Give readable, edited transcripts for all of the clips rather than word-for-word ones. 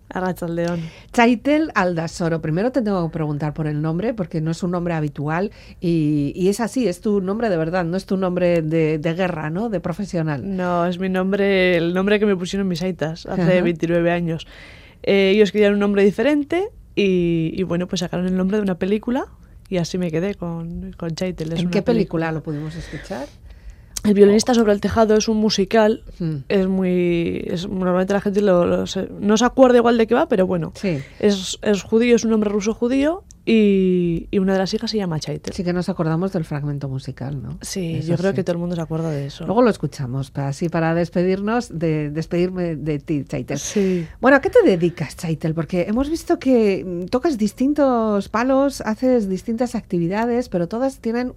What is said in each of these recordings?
Arratsaldeon. Chaitel Aldasoro, primero te tengo que preguntar por el nombre, porque no es un nombre habitual y es así, es tu nombre de verdad, no es tu nombre de guerra, ¿no? De profesional. No, es mi nombre, el nombre que me pusieron mis aitas hace 29 años. Ellos querían un nombre diferente y bueno, pues sacaron el nombre de una película y así me quedé con Chaitel. ¿En qué película lo pudimos escuchar? El violinista sobre el tejado es un musical, normalmente la gente no se acuerda igual de qué va, pero bueno, sí. es judío, es un hombre ruso judío y una de las hijas se llama Chaitel. Sí que nos acordamos del fragmento musical, ¿no? Sí, eso yo creo sí. que todo el mundo se acuerda de eso. Luego lo escuchamos, para despedirme de ti, Chaitel. Sí. Bueno, ¿a qué te dedicas, Chaitel? Porque hemos visto que tocas distintos palos, haces distintas actividades, pero todas tienen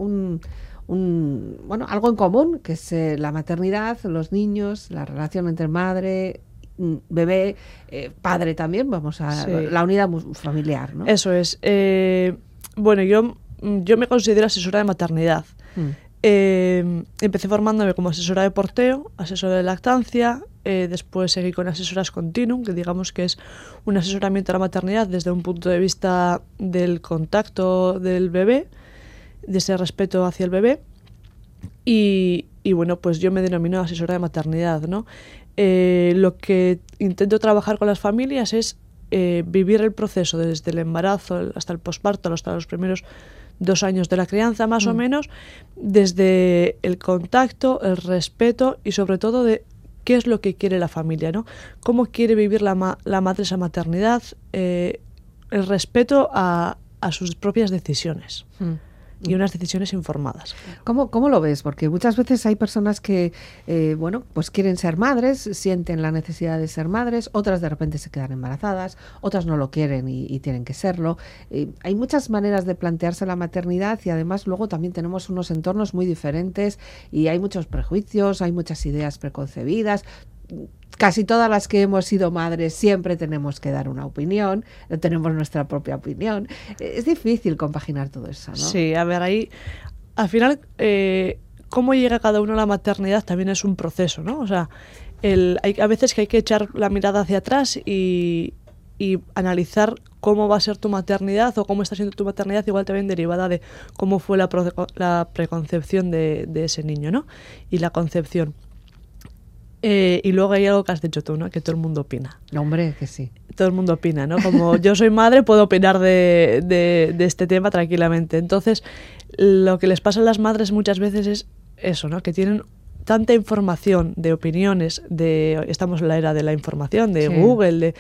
algo en común, que es la maternidad, los niños, la relación entre madre, bebé, padre también, la unidad familiar, ¿no? Eso es. Bueno, yo me considero asesora de maternidad. Empecé formándome como asesora de porteo, asesora de lactancia, después seguí con asesoras continuum, que digamos que es un asesoramiento a la maternidad desde un punto de vista del contacto del bebé, de ese respeto hacia el bebé y bueno, pues yo me denomino asesora de maternidad, ¿no? Lo que intento trabajar con las familias es vivir el proceso desde el embarazo hasta el posparto, hasta los primeros 2 años de la crianza más o menos, desde el contacto, el respeto y sobre todo de qué es lo que quiere la familia, ¿no? Cómo quiere vivir la madre esa maternidad, el respeto a sus propias decisiones. Y unas decisiones informadas. ¿Cómo lo ves? Porque muchas veces hay personas que, pues quieren ser madres, sienten la necesidad de ser madres, otras de repente se quedan embarazadas, otras no lo quieren y tienen que serlo. Hay muchas maneras de plantearse la maternidad y además luego también tenemos unos entornos muy diferentes y hay muchos prejuicios, hay muchas ideas preconcebidas. Casi todas las que hemos sido madres siempre tenemos que dar una opinión, tenemos nuestra propia opinión. Es difícil compaginar todo eso, ¿no? Sí, a ver, ahí al final cómo llega cada uno a la maternidad también es un proceso, ¿no? O sea, hay a veces que hay que echar la mirada hacia atrás y analizar cómo va a ser tu maternidad o cómo está siendo tu maternidad, igual también derivada de cómo fue la preconcepción de ese niño, ¿no? Y la concepción. Y luego hay algo que has dicho tú, ¿no? Que todo el mundo opina. Hombre, que sí. Todo el mundo opina, ¿no? Como yo soy madre, puedo opinar de este tema tranquilamente. Entonces, lo que les pasa a las madres muchas veces es eso, ¿no? Que tienen tanta información de opiniones, estamos en la era de la información, de Google,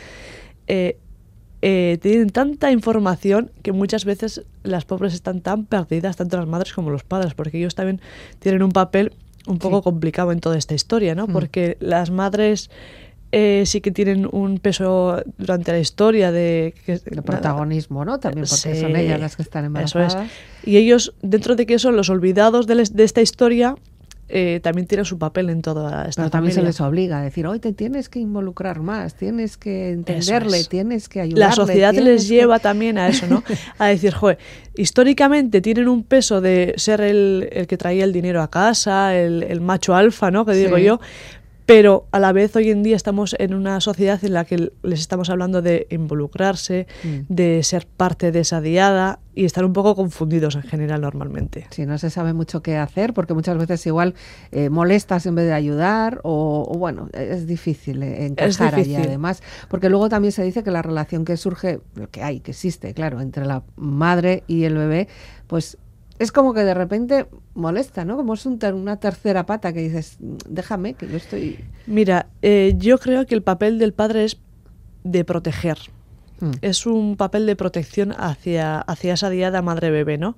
tienen tanta información que muchas veces las pobres están tan perdidas, tanto las madres como los padres, porque ellos también tienen un papel un poco complicado en toda esta historia, ¿no? Porque las madres sí que tienen un peso durante la historia de protagonismo, ¿no? También porque son ellas las que están embarazadas. Eso es. Y ellos, dentro de que son los olvidados de esta historia, también tienen su papel en toda esta Pero también familia. se les obliga a decir, hoy te tienes que involucrar más, tienes que entenderle, tienes que ayudarle. La sociedad les lleva también a eso, ¿no? A decir, joder, históricamente tienen un peso de ser el que traía el dinero a casa, el macho alfa, ¿no? Que digo yo. Pero a la vez hoy en día estamos en una sociedad en la que les estamos hablando de involucrarse, de ser parte de esa diada y estar un poco confundidos en general normalmente. Sí, no se sabe mucho qué hacer porque muchas veces igual molestas en vez de ayudar o bueno, es difícil encajar allí además. Porque luego también se dice que la relación que surge, que existe, claro, entre la madre y el bebé, pues es como que de repente molesta, ¿no? Como es una tercera pata que dices, déjame, que yo estoy... Mira, yo creo que el papel del padre es de proteger. Es un papel de protección hacia esa diada madre-bebé, ¿no?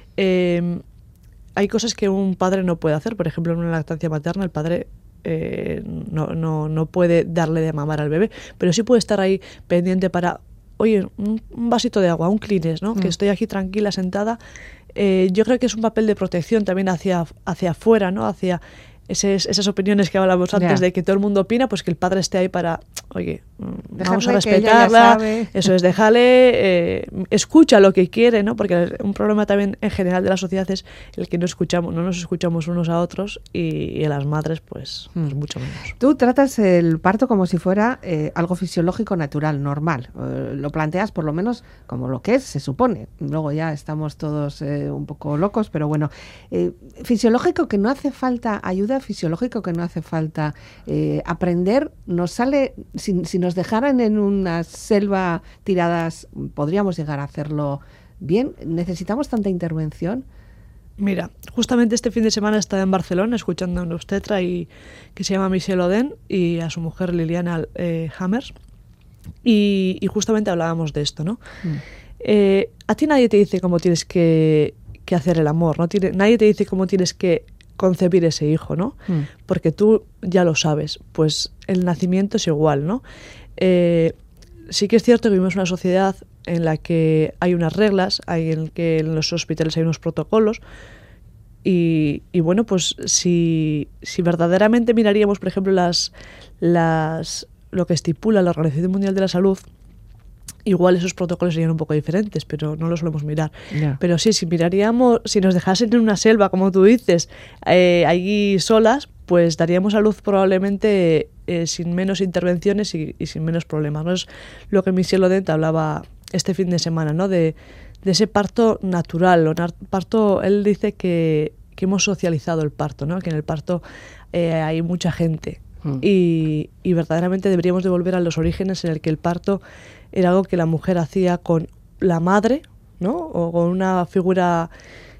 Hay cosas que un padre no puede hacer. Por ejemplo, en una lactancia materna el padre no puede darle de mamar al bebé, pero sí puede estar ahí pendiente para... Oye, un vasito de agua, un Kleenex, ¿no? Que estoy aquí tranquila, sentada. Yo creo que es un papel de protección también hacia afuera, ¿no? Hacia esas opiniones que hablábamos antes de que todo el mundo opina, pues que el padre esté ahí para, oye, vamos a respetarla, eso es, déjale, escucha lo que quiere, ¿no? Porque un problema también en general de la sociedad es el que no nos escuchamos unos a otros y en las madres pues mucho menos. Tú tratas el parto como si fuera algo fisiológico, natural, normal. Lo planteas por lo menos como lo que es, se supone. Luego ya estamos todos un poco locos, pero bueno, fisiológico que no hace falta ayuda, fisiológico que no hace falta aprender, nos sale, si nos dejaran en una selva tiradas, podríamos llegar a hacerlo bien. ¿Necesitamos tanta intervención? Mira, justamente este fin de semana estaba en Barcelona escuchando a un obstetra que se llama Michel Oden y a su mujer Liliana Hammers y justamente hablábamos de esto, ¿no? A ti nadie te dice cómo tienes que hacer el amor, ¿no? Nadie te dice cómo tienes que concebir ese hijo, ¿no? Porque tú ya lo sabes. Pues el nacimiento es igual, ¿no? Sí que es cierto que vivimos en una sociedad en la que hay unas reglas, en los hospitales hay unos protocolos y bueno, pues si verdaderamente miraríamos, por ejemplo, lo que estipula la Organización Mundial de la Salud, igual esos protocolos serían un poco diferentes, pero no los solemos mirar. Yeah. Pero sí, si nos dejasen en una selva, como tú dices, allí solas, pues daríamos a luz probablemente sin menos intervenciones y sin menos problemas, ¿no? Es lo que Michel Oden hablaba este fin de semana, ¿no? De ese parto natural. Él dice que hemos socializado el parto, ¿no? Que en el parto hay mucha gente. Y verdaderamente deberíamos de volver a los orígenes en el que el parto era algo que la mujer hacía con la madre, ¿no? O con una figura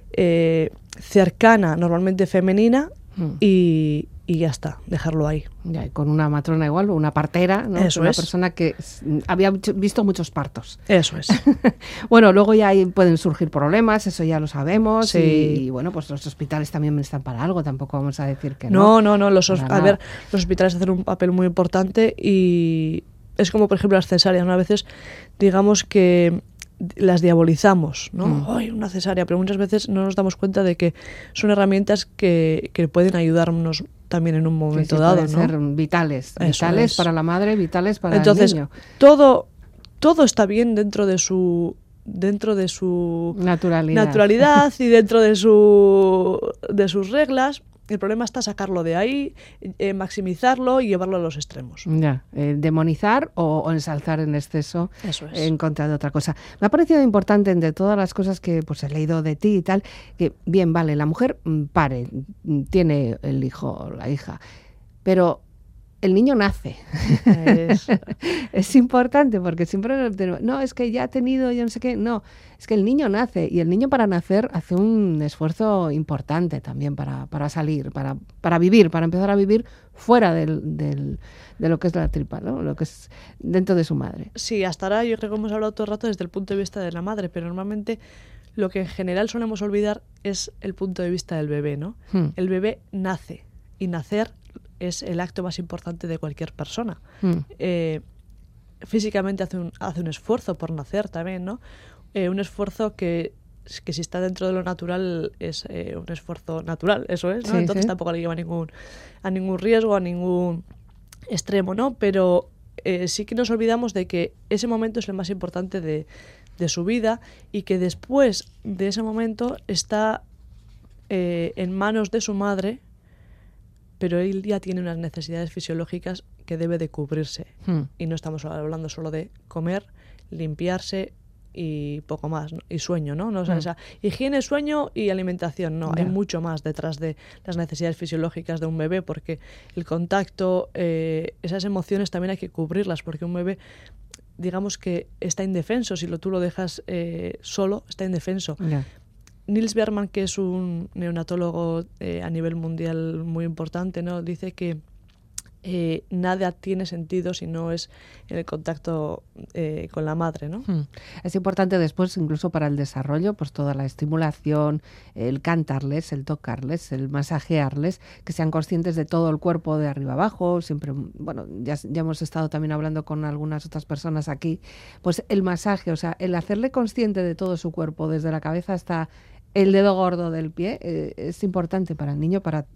cercana, normalmente femenina, y ya está, dejarlo ahí. Ya, y con una matrona igual, una partera, ¿no? Eso una es. Persona que había visto muchos partos. Eso es. Bueno, luego ya pueden surgir problemas, eso ya lo sabemos, sí. y bueno, pues los hospitales también están para algo, tampoco vamos a decir que no. No, los hospitales hacen un papel muy importante y es como, por ejemplo, las cesáreas, ¿no? A veces, digamos que las diabolizamos, ¿no? ¡Ay, una cesárea! Pero muchas veces no nos damos cuenta de que son herramientas que pueden ayudarnos también en un momento dado, pueden ¿no? ser vitales para la madre, vitales para el niño. Entonces, todo está bien dentro de su naturalidad y dentro de sus reglas. El problema está sacarlo de ahí, maximizarlo y llevarlo a los extremos. Ya, demonizar o ensalzar en exceso. Eso es. En contra de otra cosa. Me ha parecido importante, entre todas las cosas que pues he leído de ti y tal, que bien, vale, la mujer pare, tiene el hijo o la hija, pero el niño nace. Es importante porque siempre no, es que ya ha tenido, yo no sé qué, no, es que el niño nace y el niño para nacer hace un esfuerzo importante también para salir, para vivir, para empezar a vivir fuera de lo que es la tripa, ¿no? Lo que es dentro de su madre. Sí, hasta ahora yo creo que hemos hablado todo el rato desde el punto de vista de la madre, pero normalmente lo que en general solemos olvidar es el punto de vista del bebé, ¿no? El bebé nace y nacer es el acto más importante de cualquier persona. Físicamente hace un esfuerzo por nacer también, ¿no? Un esfuerzo que si está dentro de lo natural es un esfuerzo natural, eso es, ¿no? Sí, Entonces sí. Tampoco le lleva a ningún riesgo, a ningún extremo, ¿no? Pero sí que nos olvidamos de que ese momento es el más importante de su vida y que después de ese momento está en manos de su madre, pero él ya tiene unas necesidades fisiológicas que debe de cubrirse. Y no estamos hablando solo de comer, limpiarse y poco más, ¿no? Y sueño, ¿no? O sea, higiene, sueño y alimentación, no. Hay mucho más detrás de las necesidades fisiológicas de un bebé, porque el contacto, esas emociones también hay que cubrirlas, porque un bebé, digamos que está indefenso. Si tú lo dejas solo, está indefenso. Yeah. Nils Bergman, que es un neonatólogo a nivel mundial muy importante, ¿no? Dice que nada tiene sentido si no es en el contacto con la madre, ¿no? Es importante después, incluso para el desarrollo, pues toda la estimulación, el cantarles, el tocarles, el masajearles, que sean conscientes de todo el cuerpo de arriba abajo. Siempre, bueno, ya hemos estado también hablando con algunas otras personas aquí, pues el masaje, o sea, el hacerle consciente de todo su cuerpo, desde la cabeza hasta el dedo gordo del pie, es importante para el niño, para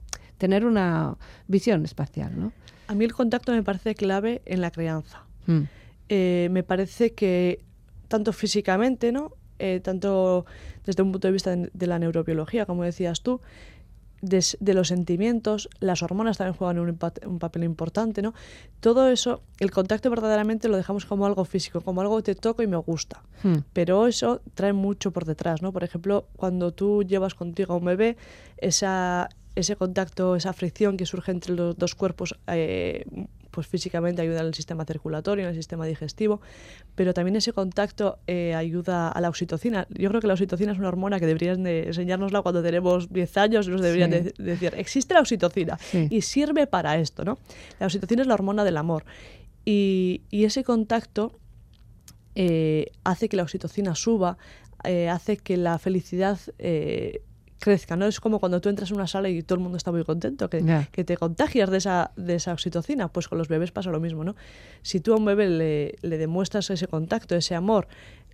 tener una visión espacial, ¿no? A mí el contacto me parece clave en la crianza. Me parece que tanto físicamente, ¿no? Tanto desde un punto de vista de la neurobiología, como decías tú, de los sentimientos, las hormonas también juegan un papel importante, ¿no? Todo eso, el contacto verdaderamente lo dejamos como algo físico, como algo que te toco y me gusta. Pero eso trae mucho por detrás, ¿no? Por ejemplo, cuando tú llevas contigo a un bebé, ese contacto, esa fricción que surge entre los dos cuerpos, pues físicamente ayuda al sistema circulatorio, al sistema digestivo, pero también ese contacto ayuda a la oxitocina. Yo creo que la oxitocina es una hormona que deberían de enseñárnosla cuando tenemos 10 años, nos deberían de decir, existe la oxitocina y sirve para esto, ¿no? La oxitocina es la hormona del amor y ese contacto hace que la oxitocina suba, hace que la felicidad crezca, ¿no? Es como cuando tú entras en una sala y todo el mundo está muy contento, que te contagias de esa oxitocina. Pues con los bebés pasa lo mismo, ¿no? Si tú a un bebé le demuestras ese contacto, ese amor,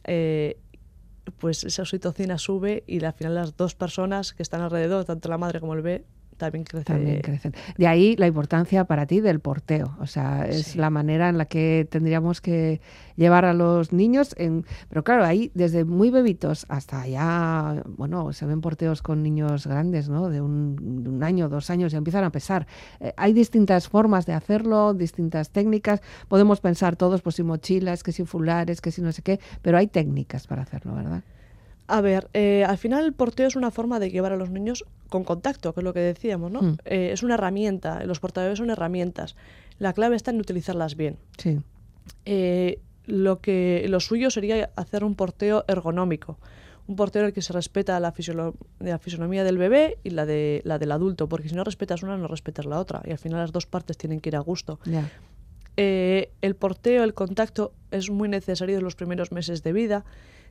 pues esa oxitocina sube y al final las dos personas que están alrededor, tanto la madre como el bebé, también crecen. De ahí la importancia para ti del porteo. O sea, es la manera en la que tendríamos que llevar a los niños. Pero claro, ahí desde muy bebitos hasta ya, bueno, se ven porteos con niños grandes, ¿no? De un año, 2 años, ya empiezan a pesar. Hay distintas formas de hacerlo, distintas técnicas. Podemos pensar todos, pues si mochilas, que si fulares, que si no sé qué, pero hay técnicas para hacerlo, ¿verdad? A ver, al final el porteo es una forma de llevar a los niños con contacto, que es lo que decíamos, ¿no? Es una herramienta, los portabebés son herramientas. La clave está en utilizarlas bien. Sí. Lo suyo sería hacer un porteo ergonómico, un porteo en el que se respeta la fisonomía del bebé y la del adulto, porque si no respetas una, no respetas la otra, y al final las dos partes tienen que ir a gusto. Yeah. El porteo, el contacto, es muy necesario en los primeros meses de vida.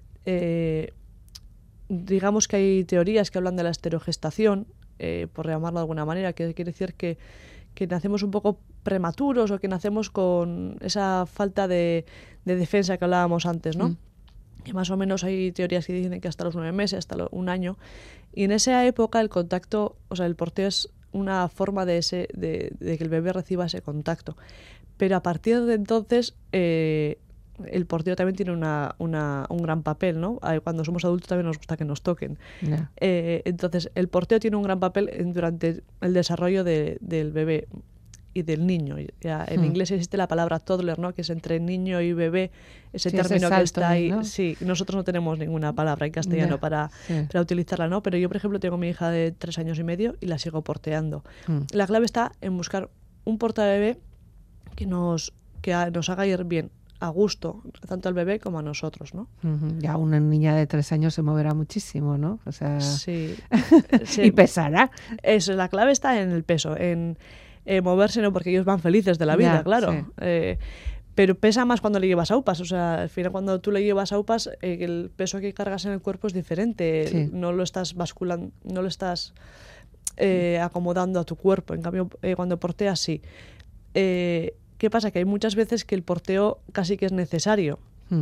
Digamos que hay teorías que hablan de la esterogestación, por llamarlo de alguna manera, que quiere decir que nacemos un poco prematuros o que nacemos con esa falta de defensa que hablábamos antes, ¿no? Y más o menos hay teorías que dicen que hasta los 9 meses, hasta un año. Y en esa época el contacto, o sea, el porteo es una forma de que el bebé reciba ese contacto. Pero a partir de entonces el porteo también tiene un gran papel, ¿no? Cuando somos adultos también nos gusta que nos toquen. Yeah. Entonces, el porteo tiene un gran papel durante el desarrollo del bebé y del niño. Ya, en inglés existe la palabra toddler, ¿no? Que es entre niño y bebé, ese término que está ahí. ¿No? Sí, nosotros no tenemos ninguna palabra en castellano para utilizarla, ¿no? Pero yo, por ejemplo, tengo mi hija de 3 años y medio y la sigo porteando. La clave está en buscar un portabebé que nos haga ir bien, a gusto, tanto al bebé como a nosotros, ¿no? Ya una niña de 3 años se moverá muchísimo, ¿no? O sea... Sí. Y pesará. Eso, la clave está en el peso, en moverse, ¿no? Porque ellos van felices de la vida, claro. Sí. Pero pesa más cuando le llevas aupas. O sea, al final cuando tú le llevas aupas, el peso que cargas en el cuerpo es diferente. Sí. No lo estás basculando, no lo estás acomodando a tu cuerpo. En cambio, cuando porteas, sí. ¿Qué pasa? Que hay muchas veces que el porteo casi que es necesario.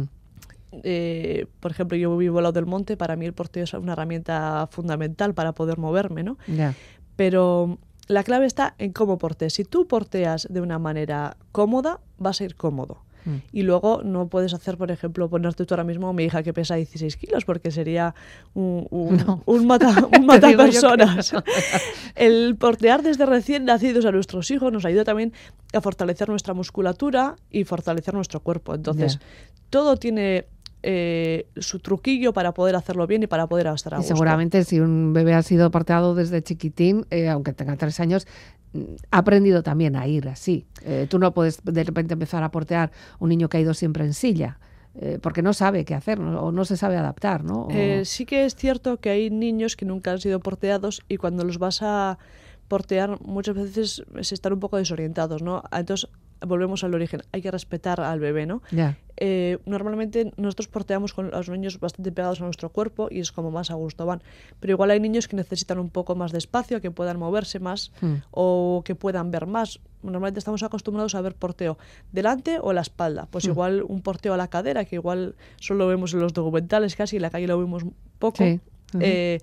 Por ejemplo, yo vivo al lado del monte, para mí el porteo es una herramienta fundamental para poder moverme, ¿no? Yeah. Pero la clave está en cómo portees. Si tú porteas de una manera cómoda, vas a ir cómodo. Y luego no puedes hacer, por ejemplo, ponerte tú ahora mismo mi hija que pesa 16 kilos, porque sería un matapersonas. No. El portear desde recién nacidos a nuestros hijos nos ayuda también a fortalecer nuestra musculatura y fortalecer nuestro cuerpo. Entonces, todo tiene su truquillo para poder hacerlo bien y para poder estar a gusto. Y seguramente si un bebé ha sido porteado desde chiquitín, aunque tenga 3 años, ha aprendido también a ir así. Tú no puedes de repente empezar a portear un niño que ha ido siempre en silla, porque no sabe qué hacer, ¿no? O no se sabe adaptar, ¿no? Sí que es cierto que hay niños que nunca han sido porteados y cuando los vas a portear muchas veces se están un poco desorientados, ¿no? Entonces volvemos al origen, hay que respetar al bebé, ¿no? Yeah. Normalmente nosotros porteamos con los niños bastante pegados a nuestro cuerpo y es como más a gusto van, pero igual hay niños que necesitan un poco más de espacio, que puedan moverse más o que puedan ver más. Normalmente estamos acostumbrados a ver porteo delante o la espalda, pues igual un porteo a la cadera, que igual solo vemos en los documentales casi, en la calle lo vemos poco. Sí.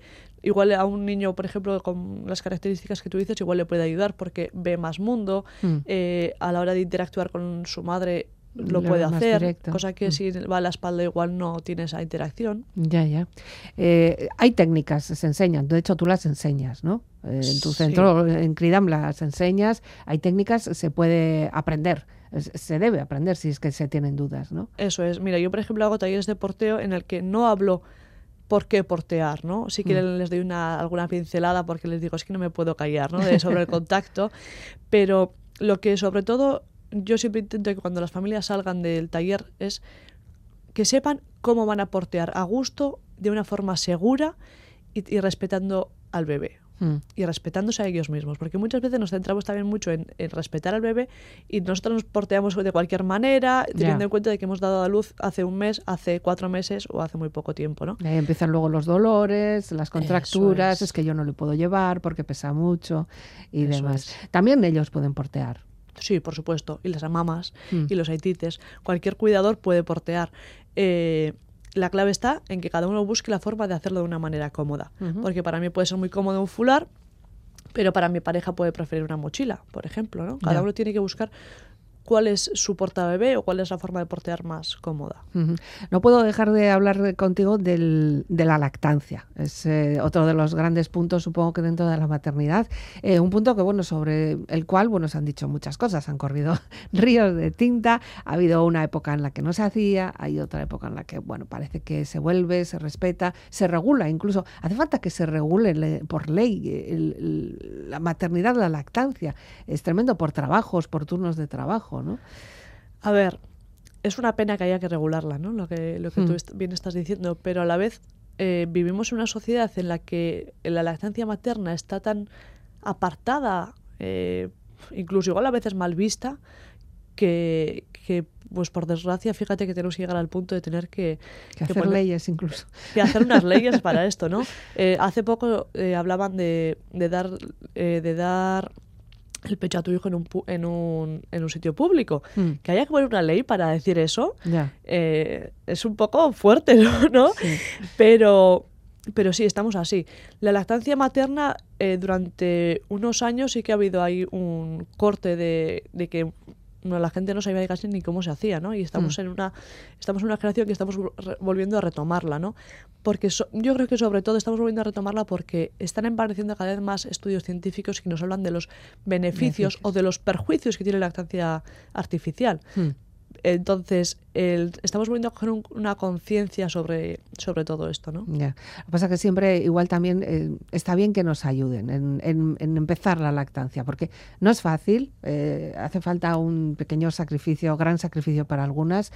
igual a un niño, por ejemplo, con las características que tú dices, igual le puede ayudar porque ve más mundo, a la hora de interactuar con su madre lo puede hacer, directo. Cosa que si va a la espalda igual no tiene esa interacción. Ya. Hay técnicas, se enseñan, de hecho tú las enseñas, ¿no? En tu centro, en CRIDAM las enseñas, hay técnicas, se puede aprender. Se debe aprender si es que se tienen dudas, ¿no? Eso es. Mira, yo por ejemplo hago talleres de porteo en el que no hablo por qué portear, ¿no? Sí que les doy alguna pincelada porque les digo, es que no me puedo callar, ¿no? Sobre el contacto, pero lo que sobre todo yo siempre intento que cuando las familias salgan del taller es que sepan cómo van a portear a gusto, de una forma segura y respetando al bebé. Y respetándose a ellos mismos, porque muchas veces nos centramos también mucho en respetar al bebé y nosotros nos porteamos de cualquier manera, teniendo en cuenta de que hemos dado a luz hace un mes, hace 4 meses o hace muy poco tiempo, ¿no? Ahí empiezan luego los dolores, las contracturas, es que yo no le puedo llevar porque pesa mucho y demás. También ellos pueden portear. Sí, por supuesto, y las mamás y los aitites, cualquier cuidador puede portear. La clave está en que cada uno busque la forma de hacerlo de una manera cómoda. Porque para mí puede ser muy cómodo un fular, pero para mi pareja puede preferir una mochila, por ejemplo, ¿no? Cada uno tiene que buscar cuál es su portabebé o cuál es la forma de portear más cómoda. No puedo dejar de hablar contigo de la lactancia. Es otro de los grandes puntos, supongo que dentro de la maternidad. Un punto que, bueno, sobre el cual, bueno, se han dicho muchas cosas. Han corrido ríos de tinta. Ha habido una época en la que no se hacía. Hay otra época en la que, bueno, parece que se vuelve, se respeta, se regula. Incluso hace falta que se regule por ley la maternidad, la lactancia. Es tremendo por trabajos, por turnos de trabajo, ¿no? A ver, es una pena que haya que regularla, ¿no? Lo que tú bien estás diciendo, pero a la vez vivimos en una sociedad en la que la lactancia materna está tan apartada, incluso igual a veces mal vista, que pues por desgracia, fíjate que tenemos que llegar al punto de tener que hacer leyes incluso. Que hacer unas leyes para esto, ¿no? Hace poco hablaban de dar el pecho a tu hijo en un sitio público. Que haya que poner una ley para decir eso es un poco fuerte, ¿no? Sí. Pero sí, estamos así. La lactancia materna durante unos años sí que ha habido ahí un corte de que la gente no sabía casi ni cómo se hacía, ¿no? Y estamos en una generación que estamos volviendo a retomarla, ¿no? Porque yo creo que sobre todo estamos volviendo a retomarla porque están apareciendo cada vez más estudios científicos que nos hablan de los beneficios o de los perjuicios que tiene la lactancia artificial. Entonces, estamos volviendo a coger una conciencia sobre todo esto, ¿no? Ya. Lo que pasa es que siempre, igual también, está bien que nos ayuden en empezar la lactancia, porque no es fácil, hace falta un pequeño sacrificio, gran sacrificio para algunas.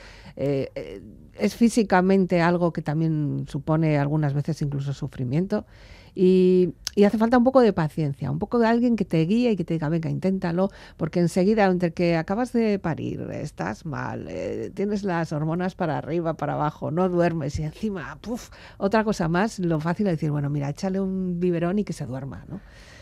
Es físicamente algo que también supone algunas veces incluso sufrimiento. Y hace falta un poco de paciencia, un poco de alguien que te guíe y que te diga, venga, inténtalo, porque enseguida, entre que acabas de parir, estás mal, tienes las hormonas para arriba, para abajo, no duermes y encima, otra cosa más, lo fácil es decir, bueno, mira, échale un biberón y que se duerma, ¿no?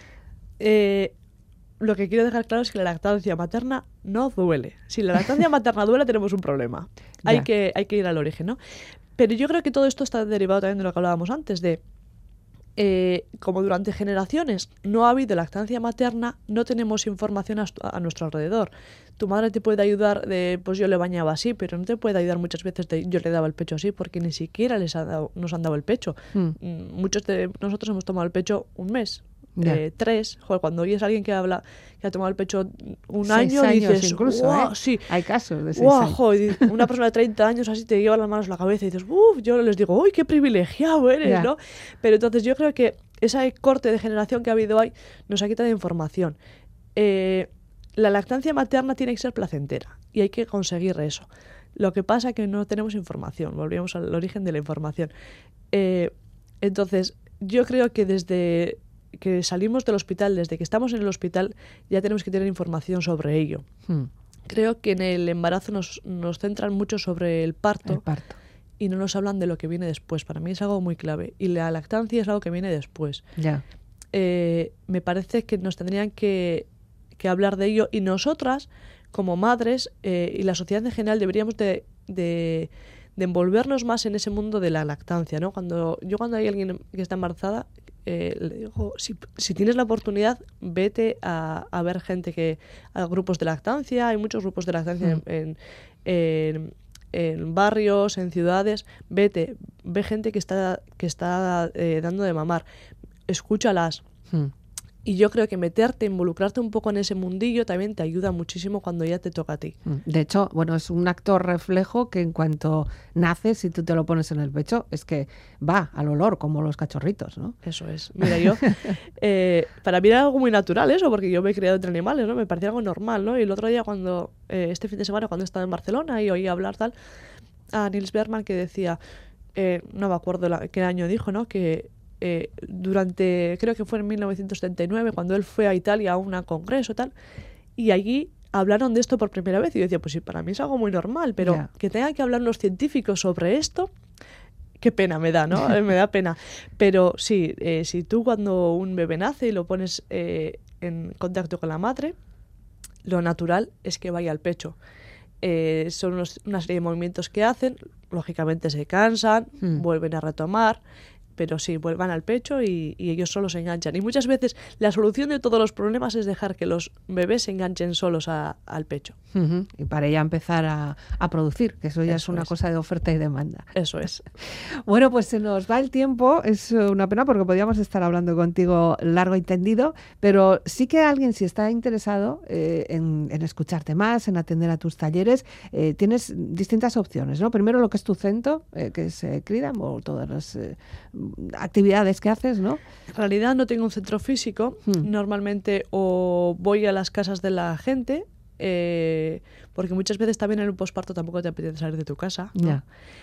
Lo que quiero dejar claro es que la lactancia materna no duele. Si la lactancia materna duele, tenemos un problema. Hay que ir al origen, ¿no? Pero yo creo que todo esto está derivado también de lo que hablábamos antes, de como durante generaciones no ha habido lactancia materna, no tenemos información a nuestro alrededor. Tu madre te puede ayudar pues yo le bañaba así, pero no te puede ayudar muchas veces yo le daba el pecho así, porque ni siquiera nos han dado el pecho. Muchos de nosotros hemos tomado el pecho un mes. 3, cuando oyes a alguien que habla que ha tomado el pecho un año, dices, incluso, wow, sí. Hay casos de 6 años. Una persona de 30 años así te lleva las manos a la cabeza y dices, yo les digo, uy, qué privilegiado eres, ¿no? Pero entonces yo creo que ese corte de generación que ha habido ahí nos ha quitado información. La lactancia materna tiene que ser placentera y hay que conseguir eso. Lo que pasa es que no tenemos información, volvemos al origen de la información. Entonces, yo creo que desde que salimos del hospital, desde que estamos en el hospital, ya tenemos que tener información sobre ello. Creo que en el embarazo nos centran mucho sobre el parto. Y no nos hablan de lo que viene después. Para mí es algo muy clave. Y la lactancia es algo que viene después. Me parece que nos tendrían que hablar de ello. Y nosotras, como madres, y la sociedad en general, deberíamos de envolvernos más en ese mundo de la lactancia, ¿no? Cuando hay alguien que está embarazada, le digo, si tienes la oportunidad, vete a ver gente a grupos de lactancia. Hay muchos grupos de lactancia en barrios, en ciudades. Ve gente que está dando de mamar. Escúchalas. Y yo creo que involucrarte un poco en ese mundillo también te ayuda muchísimo cuando ya te toca a ti. De hecho, bueno, es un actor reflejo que en cuanto naces, si tú te lo pones en el pecho, es que va al olor, como los cachorritos, ¿no? Eso es. Mira, yo, para mí era algo muy natural eso, porque yo me he criado entre animales, ¿no? Me parecía algo normal, ¿no? Y el otro día, este fin de semana, cuando estaba en Barcelona y oí hablar a Nils Bergman, que decía, no me acuerdo qué año dijo, ¿no? Que creo que fue en 1979, cuando él fue a Italia a un congreso y allí hablaron de esto por primera vez y yo decía, pues sí, para mí es algo muy normal, pero que tengan que hablar los científicos sobre esto, qué pena me da, ¿no? Me da pena. Pero sí, si tú cuando un bebé nace y lo pones en contacto con la madre, lo natural es que vaya al pecho. Son una serie de movimientos que hacen, lógicamente se cansan, vuelven a retomar, pero sí, vuelvan al pecho y ellos solos se enganchan. Y muchas veces la solución de todos los problemas es dejar que los bebés se enganchen solos al pecho. Y para ella empezar a producir, que eso ya es una cosa de oferta y demanda. Eso es. Bueno, pues se nos va el tiempo, es una pena porque podríamos estar hablando contigo largo y tendido, pero sí que alguien, si está interesado en escucharte más, en atender a tus talleres, tienes distintas opciones, ¿no? Primero lo que es tu centro, que es Cridam, o todas las actividades que haces, ¿no? En realidad no tengo un centro físico. Normalmente o voy a las casas de la gente, porque muchas veces también en un posparto tampoco te apetece salir de tu casa, ¿no?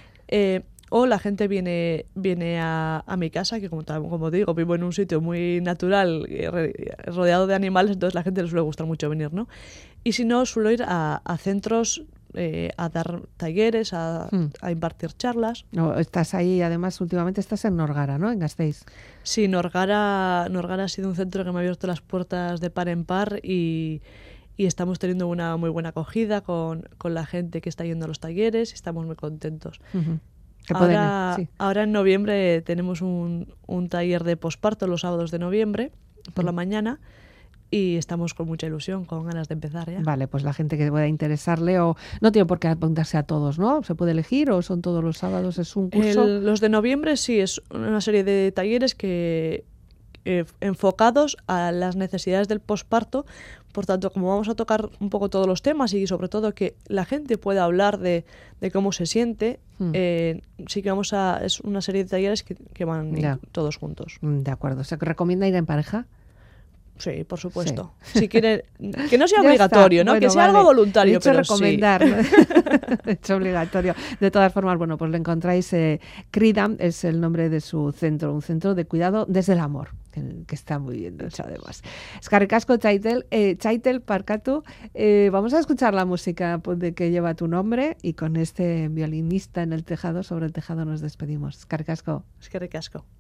O la gente viene a mi casa, que como digo, vivo en un sitio muy natural, rodeado de animales, entonces la gente le suele gustar mucho venir, ¿no? Y si no, suelo ir a centros, a dar talleres, a impartir charlas. No, estás ahí, además, últimamente estás en Norgara, ¿no? En Gasteiz. Sí, Norgara ha sido un centro que me ha abierto las puertas de par en par y estamos teniendo una muy buena acogida con la gente que está yendo a los talleres y estamos muy contentos. Ahora en noviembre tenemos un taller de posparto los sábados de noviembre por la mañana y estamos con mucha ilusión, con ganas de empezar ya. Vale, pues la gente que pueda interesarle, o no tiene por qué apuntarse a todos, ¿no? ¿Se puede elegir o son todos los sábados? ¿Es un curso? Los de noviembre sí, es una serie de talleres que enfocados a las necesidades del posparto. Por tanto, como vamos a tocar un poco todos los temas y sobre todo que la gente pueda hablar de cómo se siente, sí que es una serie de talleres que van todos juntos. De acuerdo. ¿Se recomienda ir en pareja? Sí, por supuesto. Sí. Si quiere, que no sea obligatorio, ¿no? Bueno, que sea algo voluntario, pero recomendar. Sí. Es obligatorio. De todas formas, bueno, pues lo encontráis. Cridam es el nombre de su centro, un centro de cuidado desde el amor, que está muy bien dicho además. Eskerrik asko, Chaitel Parkatu. Vamos a escuchar la música de que lleva tu nombre y con este violinista en el tejado, sobre el tejado nos despedimos. Eskerrik asko. Eskerrik asko.